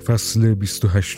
فصل 28.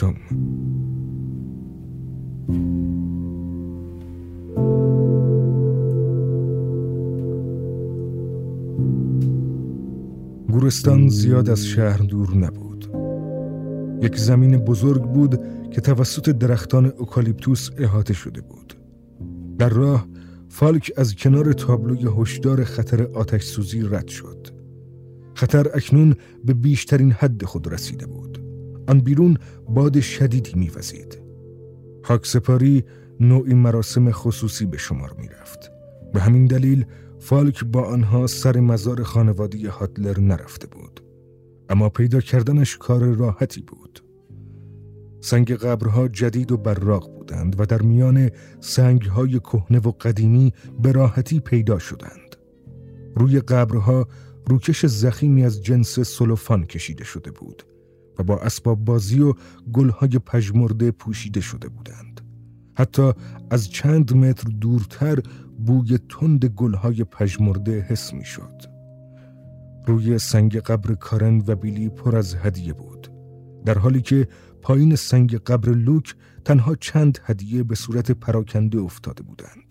گورستان زیاد از شهر دور نبود. یک زمین بزرگ بود که توسط درختان اوکالیپتوس احاطه شده بود. در راه فالک از کنار تابلوی هشدار خطر آتش سوزی رد شد. خطر اکنون به بیشترین حد خود رسیده بود. آن بیرون باد شدیدی می‌وزید. خاکسپاری نوعی مراسم خصوصی به شمار می‌رفت. به همین دلیل فالک با آنها سر مزار خانواده هاتلر نرفته بود. اما پیدا کردنش کار راحتی بود. سنگ قبرها جدید و براق بودند و در میان سنگ‌های کهنه و قدیمی به راحتی پیدا شدند. روی قبرها روکش ضخیمی از جنس سلوفان کشیده شده بود و با اسباب بازی و گل‌های پژمرده پوشیده شده بودند. حتی از چند متر دورتر بوی تند گل‌های پژمرده حس می‌شد. روی سنگ قبر کارن و بیلی پر از هدیه بود، در حالی که پایین سنگ قبر لوک تنها چند هدیه به صورت پراکنده افتاده بودند.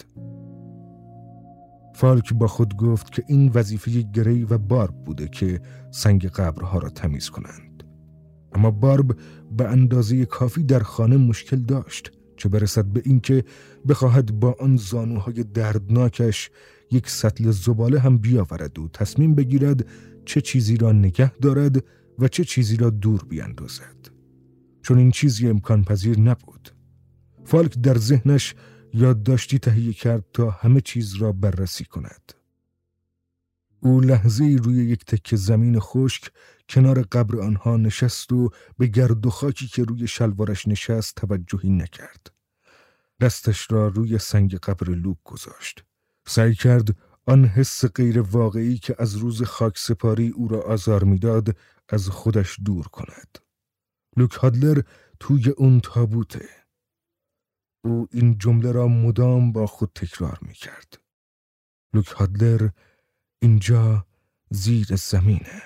فالک با خود گفت که این وظیفه گری و بارب بوده که سنگ قبرها را تمیز کنند. اما بارب به اندازه کافی در خانه مشکل داشت، چه برسد به این که بخواهد با آن زانوهای دردناکش یک سطل زباله هم بیاورد و تصمیم بگیرد چه چیزی را نگه دارد و چه چیزی را دور بیاندازد. چون این چیزی امکان پذیر نبود. فالک در ذهنش یادداشتی تهیه کرد تا همه چیز را بررسی کند. او لحظه‌ای روی یک تکه زمین خشک کنار قبر آنها نشست و به گرد و خاکی که روی شلوارش نشست توجهی نکرد. دستش را روی سنگ قبر لوک گذاشت. سعی کرد آن حس غیر واقعی که از روز خاک سپاری او را آزار میداد از خودش دور کند. لوک هادلر توی اون تابوته. او این جمله را مدام با خود تکرار میکرد. لوک هادلر اینجا زیر زمینه.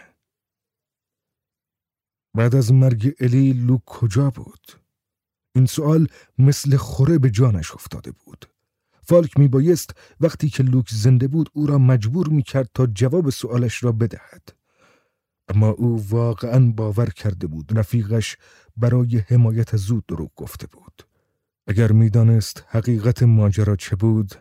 بعد از مرگ الی لوک کجا بود؟ این سوال مثل خوره به جانش افتاده بود. فالک میبایست وقتی که لوک زنده بود او را مجبور میکرد تا جواب سوالش را بدهد. اما او واقعاً باور کرده بود رفیقش برای حمایت از او دروغ گفته بود. اگر میدانست حقیقت ماجرا چه بود،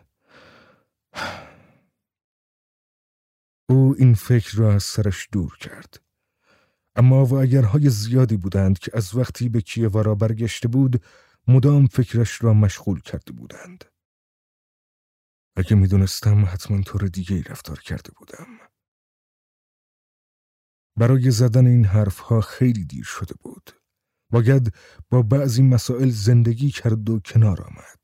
او این فکر را از سرش دور کرد. اما و اگرهای زیادی بودند که از وقتی به کیوارا برگشته بود مدام فکرش را مشغول کرده بودند. اگه میدونستم حتما طور دیگه‌ای رفتار کرده بودم. برای زدن این حرفها خیلی دیر شده بود. باید با بعضی مسائل زندگی کرد و کنار آمد.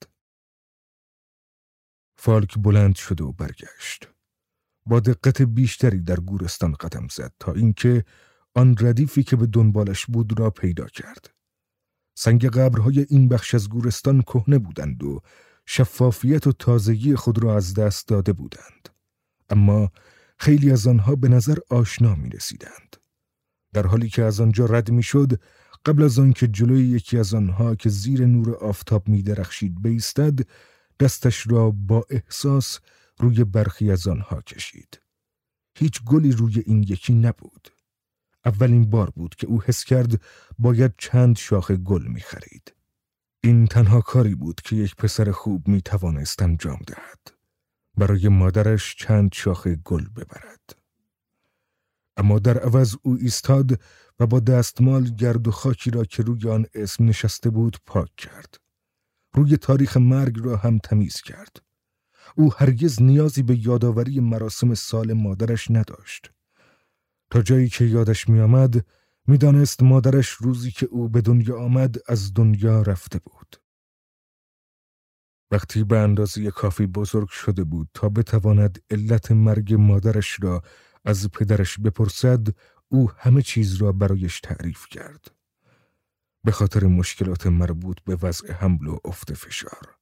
فالک بلند شد و برگشت. با دقت بیشتری در گورستان قدم زد تا اینکه آن ردیفی که به دنبالش بود را پیدا کرد. سنگ قبرهای این بخش از گورستان کهنه بودند و شفافیت و تازگی خود را از دست داده بودند. اما خیلی از آنها به نظر آشنا می رسیدند. در حالی که از آنجا رد می شد، قبل از آن که جلوی یکی از آنها که زیر نور آفتاب می درخشید بایستد، دستش را با احساس روی برخی از آنها کشید. هیچ گلی روی این یکی نبود. اولین بار بود که او حس کرد باید چند شاخه گل می خرید. این تنها کاری بود که یک پسر خوب می توانست انجام دهد. برای مادرش چند شاخه گل ببرد. اما در عوض او ایستاد و با دستمال گرد و خاکی را که روی آن اسم نشسته بود پاک کرد. روی تاریخ مرگ را هم تمیز کرد. او هرگز نیازی به یادآوری مراسم سال مادرش نداشت. تا جایی که یادش می آمد می دانست مادرش روزی که او به دنیا آمد از دنیا رفته بود. وقتی به اندازه کافی بزرگ شده بود تا بتواند علت مرگ مادرش را از پدرش بپرسد، او همه چیز را برایش تعریف کرد. به خاطر مشکلات مربوط به وضع حمل و افت فشار.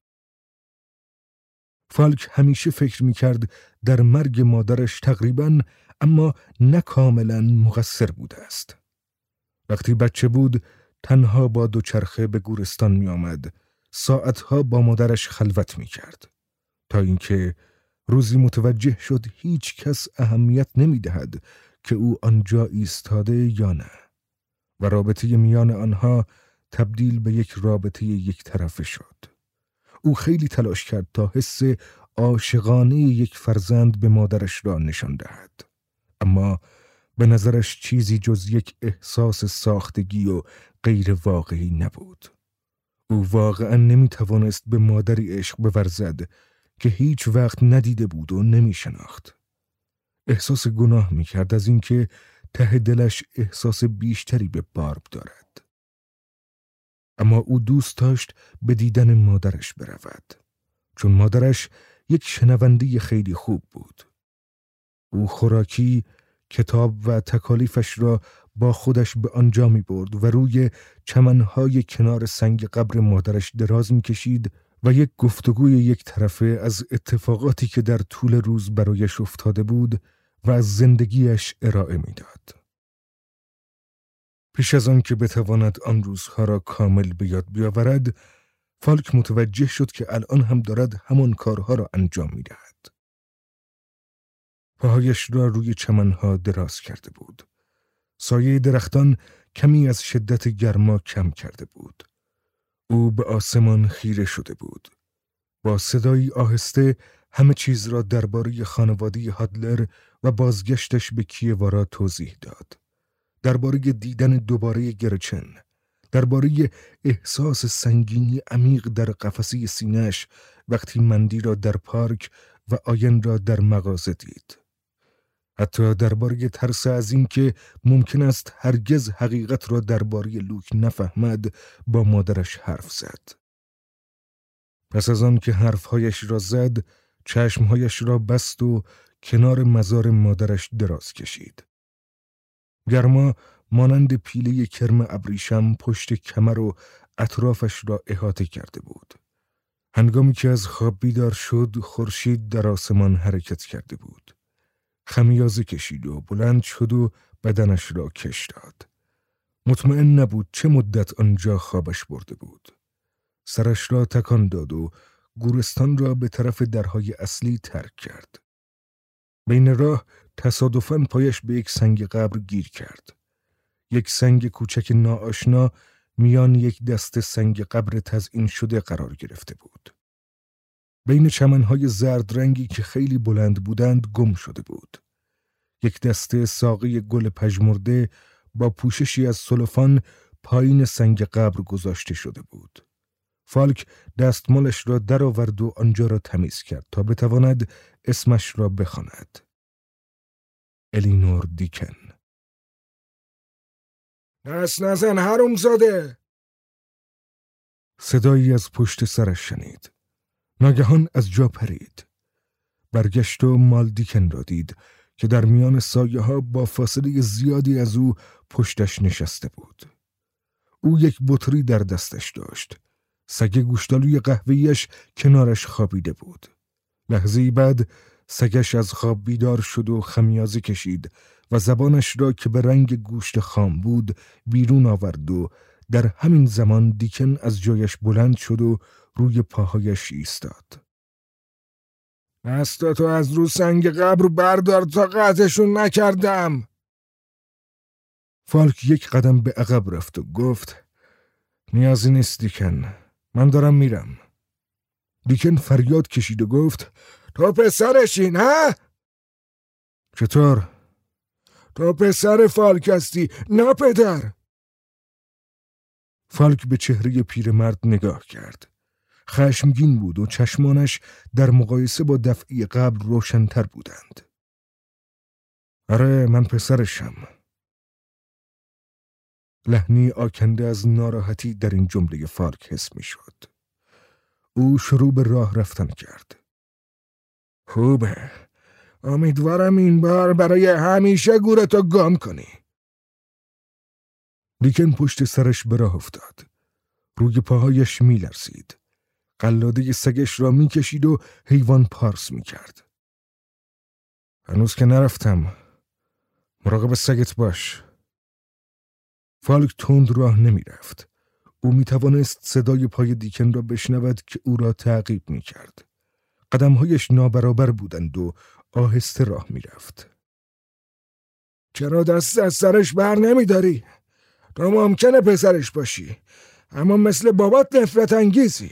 فالک همیشه فکر می‌کرد در مرگ مادرش تقریباً اما نه کاملاً مقصر بوده است. وقتی بچه بود تنها با دوچرخه به گورستان می آمد، ساعتها با مادرش خلوت می کرد، تا اینکه روزی متوجه شد هیچ کس اهمیت نمی دهد که او آنجا ایستاده یا نه و رابطه میان آنها تبدیل به یک رابطه یک طرفه شد. او خیلی تلاش کرد تا حس عاشقانه یک فرزند به مادرش را نشان دهد، اما به نظرش چیزی جز یک احساس ساختگی و غیر واقعی نبود. او واقعا نمی توانست به مادری عشق بورزد که هیچ وقت ندیده بود و نمی شناخت. احساس گناه می کرد از اینکه ته دلش احساس بیشتری به بارب دارد. اما او دوست داشت به دیدن مادرش برود، چون مادرش یک شنونده خیلی خوب بود. او خوراکی، کتاب و تکالیفش را با خودش به آنجا می برد و روی چمنهای کنار سنگ قبر مادرش دراز می کشید و یک گفتگوی یک طرفه از اتفاقاتی که در طول روز برایش افتاده بود و از زندگیش ارائه می داد. پیش از آن که بتواند آن روزها را کامل به یاد بیاورد، فالک متوجه شد که الان هم دارد همان کارها را انجام می دهد. پاهایش را روی چمنها دراز کرده بود. سایه درختان کمی از شدت گرما کم کرده بود. او به آسمان خیره شده بود. با صدایی آهسته همه چیز را درباره خانواده هادلر و بازگشتش به کیوارا توضیح داد. درباره دیدن دوباره گرچن، درباره احساس سنگینی عمیق در قفسه سینه‌اش وقتی مندی را در پارک و آین را در مغازه دید. حتی درباره ترس از این که ممکن است هرگز حقیقت را درباره لوک نفهمد با مادرش حرف زد. پس از آن که حرفهایش را زد، چشمهایش را بست و کنار مزار مادرش دراز کشید. گرما مانند پیله کرم ابریشم پشت کمر و اطرافش را احاطه کرده بود. هنگامی که از خواب بیدار شد، خورشید در آسمان حرکت کرده بود. خمیازه کشید و بلند شد و بدنش را کش داد. مطمئن نبود چه مدت آنجا خوابش برده بود. سرش را تکان داد و گورستان را به طرف درهای اصلی ترک کرد. بین راه تصادفاً پایش به یک سنگ قبر گیر کرد. یک سنگ کوچک ناآشنا میان یک دسته سنگ قبر تزئین شده قرار گرفته بود. بین چمنهای زرد رنگی که خیلی بلند بودند گم شده بود. یک دسته ساقه گل پژمرده با پوششی از سلوفان پایین سنگ قبر گذاشته شده بود. فالک دستمالش را درآورد و آنجا را تمیز کرد تا بتواند اسمش را بخواند. الینور دیکن. دست نزن حرومزاده! صدایی از پشت سرش شنید. ناگهان از جا پرید. برگشت و مال دیکن را دید که در میان سایه ها با فاصله زیادی از او پشتش نشسته بود. او یک بطری در دستش داشت. سگ گوشتالوی قهوه‌ایش کنارش خوابیده بود. لحظه‌ای بعد سگش از خواب بیدار شد و خمیازه کشید و زبانش را که به رنگ گوشت خام بود بیرون آورد و در همین زمان دیکن از جایش بلند شد و روی پاهایش ایستاد. دستاتو از رو سنگ قبر بردار تا قطعشون نکردم. فالک یک قدم به عقب رفت و گفت نیازی نیست دیکن، من دارم میرم. دیکن فریاد کشید و گفت تو پسرشی نه؟ چطور؟ تو پسر فالک هستی نه پدر. فالک به چهره پیرمرد نگاه کرد. خشمگین بود و چشمانش در مقایسه با دفعه قبل روشن‌تر بودند. آره من پسرشم. لحنی آکنده از ناراحتی در این جمله فالک حس می شد. او شروع به راه رفتن کرد. خوبه. امیدوارم این بار برای همیشه گورتو گم کنی. دیکن پشت سرش به راه افتاد. روی پاهایش می لرزید. قلاده سگش را می کشید و حیوان پارس می کرد. هنوز که نرفتم. مراقب سگت باش. فالک تند راه نمی رفت. او می توانست صدای پای دیکن را بشنود که او را تعقیب می کرد. قدمهایش نابرابر بودند و آهسته راه می رفت. چرا دست از سرش بر نمی داری؟ تو ممکنه پسرش باشی، اما مثل بابات نفرت انگیزی.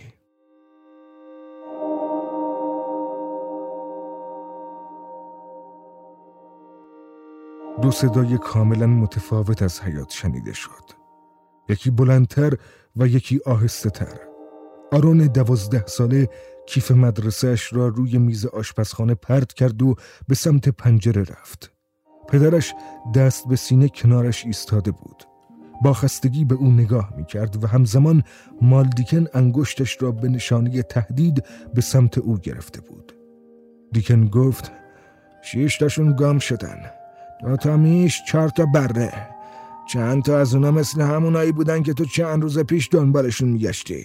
دو صدای کاملا متفاوت از حیاط شنیده شد. یکی بلندتر و یکی آهسته تر. آرون 12 ساله کیف مدرسه‌اش را روی میز آشپزخانه پرت کرد و به سمت پنجره رفت. پدرش دست به سینه کنارش ایستاده بود. با خستگی به او نگاه می‌کرد و همزمان مالدیکن انگشتش را به نشانه تهدید به سمت او گرفته بود. دیکن گفت 6 تاشون گم شدن. 2 تا میش، 4 تا بره. چند تا از اونا مثل همونایی بودن که تو چند روز پیش دنبالشون میگشتی.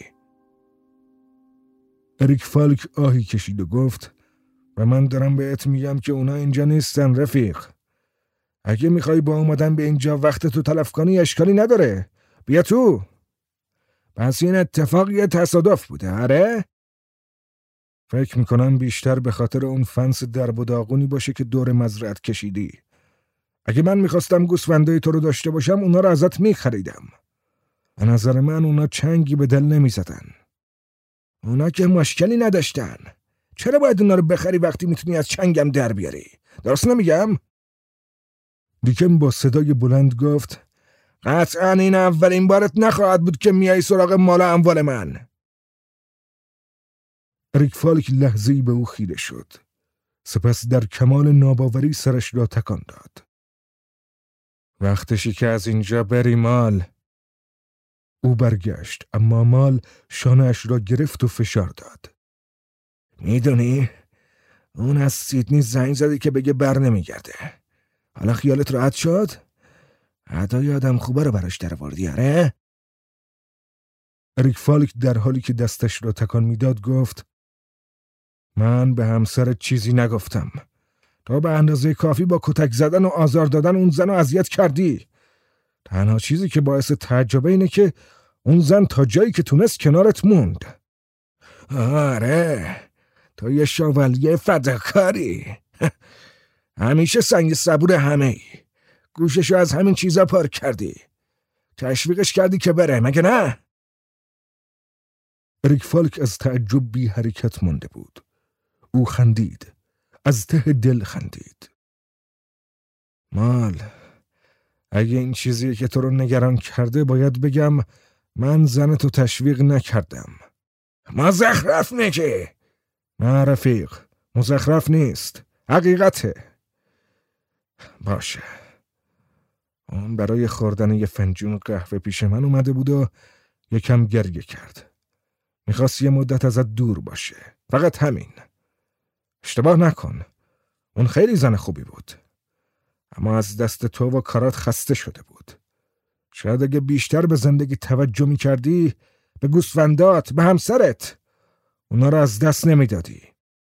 اریک فالک آهی کشید و گفت و من دارم بهت میگم که اونا اینجا نیستن رفیق. اگه میخوای با اومدن به اینجا وقت تو تلف کنی اشکالی نداره. بیا تو. پس این اتفاق یه تصادف بوده، آره؟ فکر میکنم بیشتر به خاطر اون فنس درب و داغونی باشه که دور مزرعت کشیدی. اگه من میخواستم گوسفندای تو رو داشته باشم اونا رو ازت میخریدم. به نظر من اونا چنگی به دل نمیزدن. اونا که مشکلی نداشتن. چرا باید اونا رو بخری وقتی میتونی از چنگم در بیاری؟ درست نمیگم؟ دیکن با صدای بلند گفت قطعاً این اولین بارت نخواهد بود که میای سراغ مال اموال من. اریک فالک لحظه‌ای به او خیره شد. سپس در کمال ناباوری سرش را تکان داد. وقتشی که از اینجا بری مال. او برگشت اما مال شانه‌اش را گرفت و فشار داد. میدونی؟ اون از سیدنی زنگ زدی که بگه بر نمیگرده. حالا خیالت راحت شد؟ ادای آدم خوبه رو براش درآوردی، آره؟ اریک فالک در حالی که دستش را تکان میداد گفت من به همسرت چیزی نگفتم. تو به اندازه کافی با کتک زدن و آزار دادن اون زن رو اذیت کردی. تنها چیزی که باعث تعجبه اینه که اون زن تا جایی که تونست کنارت موند. آره، تو یه شوالیه فداکاری. همیشه سنگ صبور همه ای. گوششو از همین چیزا پار کردی. تشویقش کردی که بره، مگه نه؟ اریک فالک از تعجب بی حرکت مانده بود. او خندید. از ته دل خندید. مال، اگه این چیزیه که تو رو نگران کرده باید بگم من زنتو تشویق نکردم. مزخرف میگی؟ نه رفیق، مزخرف نیست، حقیقته. باشه. اون برای خوردن یه فنجون قهوه پیش من اومده بود و یکم گریه کرد. میخواست یه مدت ازت دور باشه، فقط همین. اشتباه نکن، اون خیلی زن خوبی بود، اما از دست تو و کارات خسته شده بود. شاید اگه بیشتر به زندگی توجه میکردی، به گوسفندات، به همسرت، اونا رو از دست نمیدادی.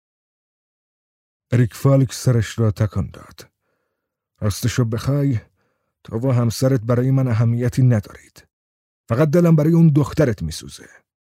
اریک فالک سرش را تکان داد. راستشو بخوای، تو و همسرت برای من اهمیتی ندارید. فقط دلم برای اون دخترت میسوزه.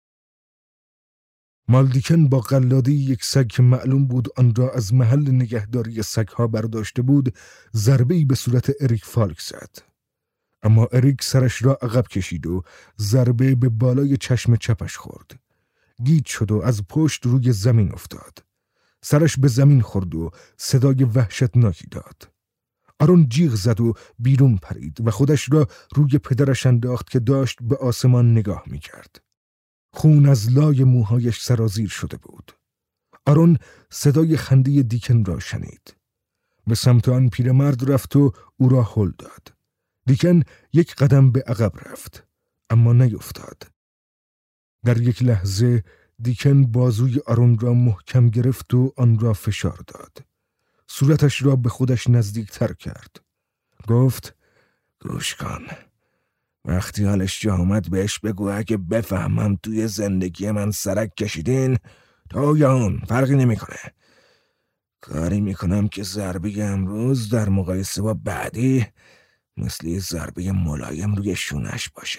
مالدیکن با قلادی یک سگ که معلوم بود آن را از محل نگهداری سگها برداشته بود ضربه‌ای به صورت اریک فالک زد. اما اریک سرش را عقب کشید و ضربه به بالای چشم چپش خورد. گیج شد و از پشت روی زمین افتاد. سرش به زمین خورد و صدای وحشتناکی داد. آرون جیغ زد و بیرون پرید و خودش را روی پدرش انداخت که داشت به آسمان نگاه می‌کرد. خون از لای موهایش سرازیر شده بود. آرون صدای خنده دیکن را شنید. به سمت آن پیرمرد رفت و او را هل داد. دیکن یک قدم به عقب رفت، اما نیفتاد. در یک لحظه دیکن بازوی آرون را محکم گرفت و آن را فشار داد. صورتش را به خودش نزدیکتر کرد. گفت گوش کن. وقتی حالش جا اومد بهش بگو اگه بفهمم توی زندگی من سرک کشیدین، تو یا اون فرقی نمیکنه. کاری میکنم که ضربه امروز در مقایسه با بعدی مثل یه ضربه ملایم روی شونش باشه.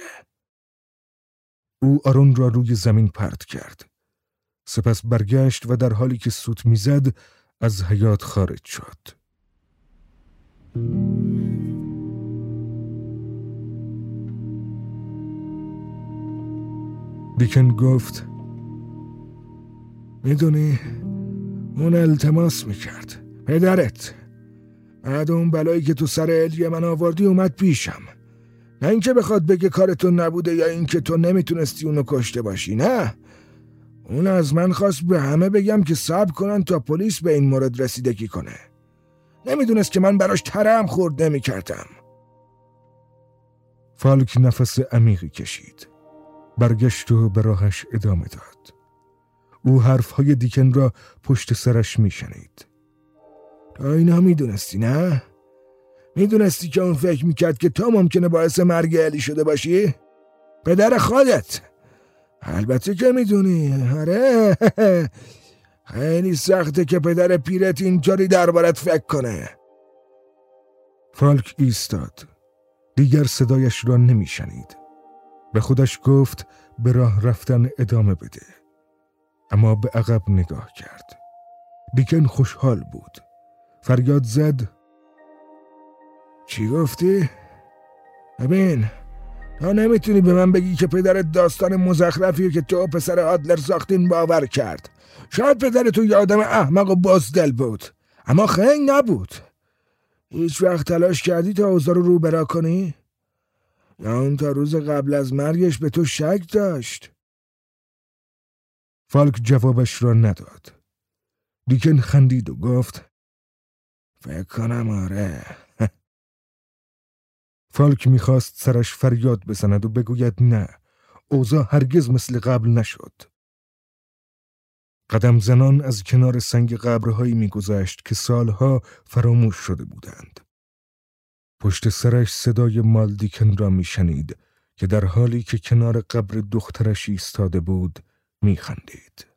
او آرون را روی زمین پرت کرد. سپس برگشت و در حالی که سوت میزد از حیاط خارج شد. دیکن گفت میدونی اون التماس میکرد پدرت بعد اون بلایی که تو سر الی من آوردی اومد پیشم، نه اینکه بخواد بگه کارتون نبوده یا اینکه تو نمیتونستی اونو کشته باشی، نه، اون از من خواست به همه بگم که صبر کنن تا پلیس به این مورد رسیدگی کنه. نمیدونست که من براش ترم خورد نمیکردم. فالک نفس عمیقی کشید. برگشت و به راهش ادامه داد. او حرفهای دیکن را پشت سرش میشنید. تا اینا میدونستی نه؟ میدونستی که اون فکر میکرد که تو ممکنه باعث مرگ الی شده باشی؟ پدر خودت. البته که میدونی. آره خیلی سخته که پدر پیرت اینطوری دربارت فکر کنه. فالک ایستاد. دیگر صدایش را نمیشنید. به خودش گفت به راه رفتن ادامه بده. اما به عقب نگاه کرد. دیکن خوشحال بود. فریاد زد چی گفتی؟ ببین تا نمیتونی به من بگی که پدرت داستان مزخرفیه که تو پسر آدلر ساختین باور کرد. شاید پدر تو یه آدم احمق و بازدل بود، اما خنگ نبود. هیچ وقت تلاش کردی تا اوضاع رو برا کنی؟ یا اون تا روز قبل از مرگش به تو شک داشت؟ فالک جوابش را نداد. دیکن خندید و گفت فکر کنم آره. فالک میخواست سرش فریاد بزند و بگوید نه، اوضاع هرگز مثل قبل نشد. قدم زنان از کنار سنگ قبرهایی میگذشت که سالها فراموش شده بودند. پشت سرش صدای مالدیکن را میشنید که در حالی که کنار قبر دخترش ایستاده بود میخندید.